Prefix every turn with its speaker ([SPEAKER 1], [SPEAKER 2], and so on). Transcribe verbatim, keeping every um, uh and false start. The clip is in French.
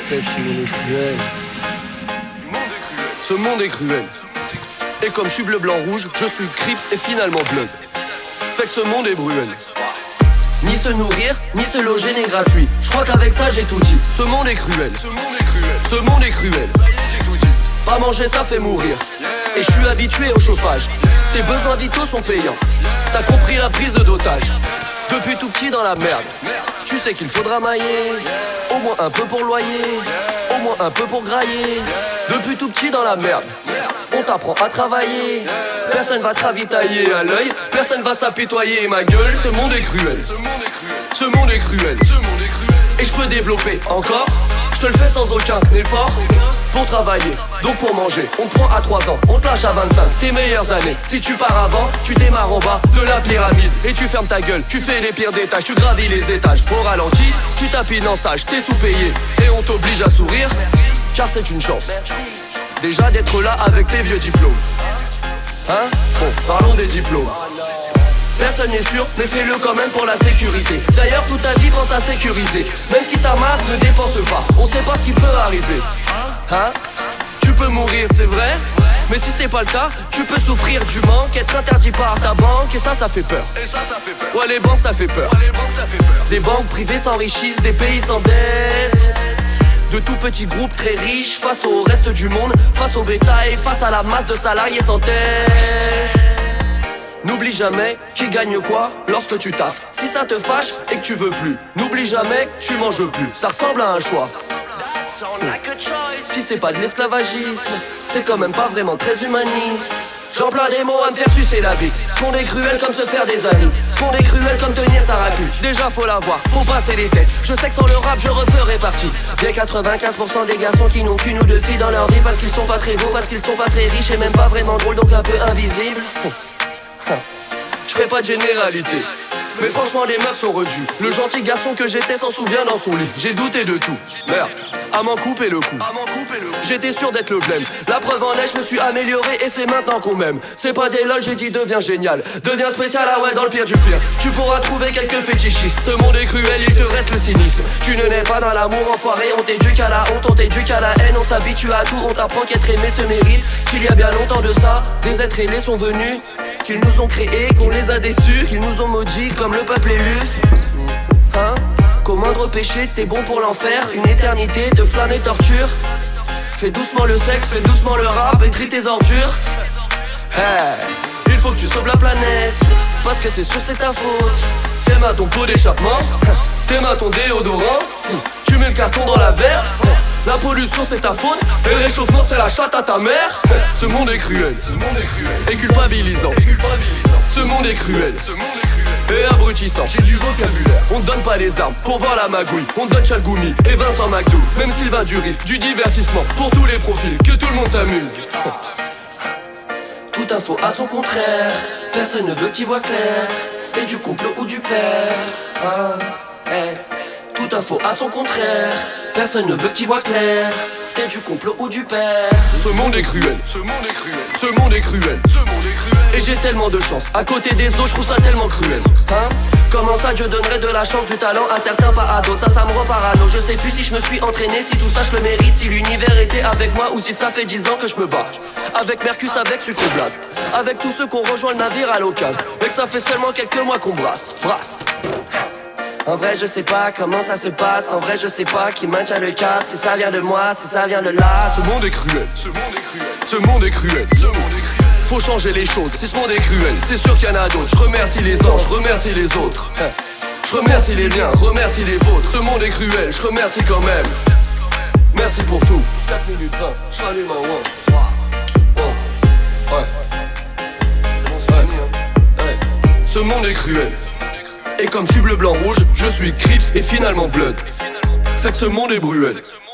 [SPEAKER 1] sept, ce monde est cruel. Ce monde est cruel. Et comme je suis bleu, blanc, rouge, je suis Crips et finalement Blood. Fait que ce monde est bruel. Ni se nourrir, ni se loger n'est gratuit. Je crois qu'avec ça j'ai tout dit. Ce monde est cruel. Ce monde est cruel. Ce monde est cruel. Pas manger ça fait mourir. Et je suis habitué au chauffage. Tes besoins vitaux sont payants. T'as compris la prise d'otage. Depuis tout petit dans la merde. Tu sais qu'il faudra mailler. Au moins un peu pour loyer. Au moins un peu pour grailler. Depuis tout petit dans la merde. On t'apprend à travailler. Personne va te ravitailler à l'œil. Personne va s'apitoyer, ma gueule. Ce monde est cruel. Ce monde est cruel. Et je peux développer encore. Je te le fais sans aucun effort. Pour travailler, donc pour manger. On te prend à trois ans, on te lâche à vingt-cinq. Tes meilleures années, si tu pars avant, tu démarres en bas de la pyramide. Et tu fermes ta gueule, tu fais les pires des tâches. Tu gravis les étages, au ralenti, tu tapines en stage. T'es sous-payé et on t'oblige à sourire. Car c'est une chance déjà d'être là avec tes vieux diplômes. Hein? Bon, parlons des diplômes. Personne n'est sûr, mais fais-le quand même pour la sécurité. D'ailleurs, toute ta vie pense à sécuriser. Même si ta masse ne dépense pas, on sait pas ce qui peut arriver. Hein? Tu peux mourir, c'est vrai. Mais si c'est pas le cas, tu peux souffrir du manque, être interdit par ta banque, et ça, ça fait peur. Et ça, ça fait peur. Ouais, les banques, ça fait peur. Ouais, les banques, ça fait peur. Des banques privées s'enrichissent, des pays s'endettent. De tout petits groupes très riches face au reste du monde, face au bétail, face à la masse de salariés sans tête. N'oublie jamais qui gagne quoi lorsque tu taffes. Si ça te fâche et que tu veux plus, n'oublie jamais que tu manges plus. Ça ressemble à un choix. Si c'est pas de l'esclavagisme, c'est quand même pas vraiment très humaniste. J'emploie des mots à me faire sucer la bite. Ce monde est cruel comme se faire des amis. Ce monde est cruel comme tenir sa raclure. Déjà faut l'avoir, faut passer les tests. Je sais que sans le rap je referai partie des quatre-vingt-quinze pour cent des garçons qui n'ont qu'une ou deux filles dans leur vie. Parce qu'ils sont pas très beaux, parce qu'ils sont pas très riches et même pas vraiment drôles, donc un peu invisibles. Je fais pas de généralité, mais franchement les meufs sont redues. Le gentil garçon que j'étais s'en souvient dans son lit. J'ai douté de tout, merde, à m'en couper le cou. J'étais sûr d'être le blême. La preuve en est, je me suis amélioré et c'est maintenant qu'on m'aime. C'est pas des lol, j'ai dit deviens génial. Deviens spécial, ah ouais, dans le pire du pire. Tu pourras trouver quelques fétichistes. Ce monde est cruel, il te reste le cynisme. Tu ne nais pas dans l'amour enfoiré. On t'éduque à la honte, on t'éduque à la haine. On s'habitue à tout, on t'apprend qu'être aimé se mérite. Qu'il y a bien longtemps de ça, des êtres ailés sont venus. Qu'ils nous ont créés, qu'on les a déçus. Qu'ils nous ont maudits comme le peuple élu. Hein? Qu'au moindre péché, t'es bon pour l'enfer. Une éternité de flammes et torture. Fais doucement le sexe, fais doucement le rap et trie tes ordures. Hey, il faut que tu sauves la planète, parce que c'est sûr c'est ta faute. T'aimes à ton pot d'échappement, t'aimes à ton déodorant. Tu mets le carton dans la verte. La pollution c'est ta faute, et le réchauffement c'est la chatte à ta mère. Ce monde est cruel, et culpabilisant. Ce monde est cruel, et abrutissant. J'ai du vocabulaire. On te donne pas les armes pour voir la magouille. On te donne Chalgoumi et Vincent McDo. Même Sylvain du riff, du divertissement. Pour tous les profils, que tout le monde s'amuse. Toute info à son contraire. Personne ne veut que t'y vois clair. T'es du couple ou du père. Ah, hey. Toute info à son contraire. Personne ne veut que t'y vois clair. T'es du couple ou du père. Ce monde est cruel. Ce monde est cruel. Ce monde est cruel. Ce monde est cruel. Et j'ai tellement de chance. À côté des autres, je trouve ça tellement cruel. Hein? Comment ça, Dieu donnerait de la chance, du talent à certains, pas à d'autres. Ça, ça me rend parano. Je sais plus si je me suis entraîné, si tout ça je le mérite. Si l'univers était avec moi ou si ça fait dix ans que je me bats. Avec Mercus, avec Sucroblas. Avec tous ceux qu'on rejoint le navire à l'occasion. Et que ça fait seulement quelques mois qu'on brasse. Brasse. En vrai je sais pas comment ça se passe. En vrai je sais pas qui maintient le cap. Si ça vient de moi, si ça vient de là. Ce monde est cruel. Ce monde est cruel. Ce monde est cruel. Ce monde est cruel. Faut changer les choses, si ce monde est cruel, c'est sûr qu'il y en a d'autres. Je remercie les anges, je remercie les autres. Je remercie les miens, remercie les vôtres. Ce monde est cruel, je remercie quand même. Merci pour tout. quatre minutes vingt, je rallume un one. Oh. Ouais. C'est bon, c'est fini, hein. Ouais. Ce monde est cruel. Et comme je suis bleu, blanc, rouge, je suis Crips et finalement Blood. Fait que ce monde est bruel.